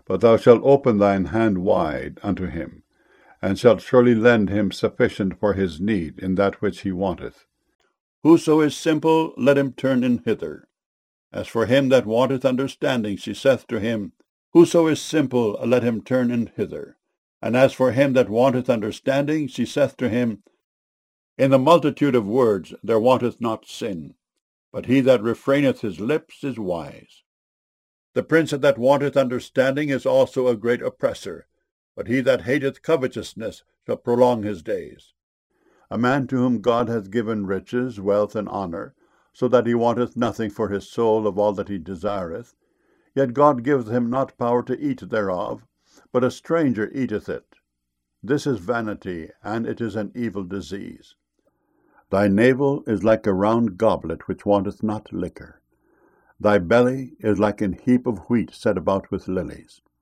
But thou shalt open thine hand wide unto him, and shalt surely lend him sufficient for his need in that which he wanteth. Whoso is simple, let him turn in hither. As for him that wanteth understanding, she saith to him, Whoso is simple, let him turn in hither. And as for him that wanteth understanding, she saith to him, In the multitude of words there wanteth not sin, but he that refraineth his lips is wise. The prince that wanteth understanding is also a great oppressor, but he that hateth covetousness shall prolong his days. A man to whom God hath given riches, wealth, and honour, so that he wanteth nothing for his soul of all that he desireth, yet God giveth him not power to eat thereof, but a stranger eateth it. This is vanity, and it is an evil disease. Thy navel is like a round goblet which wanteth not liquor. Thy belly is like an heap of wheat set about with lilies.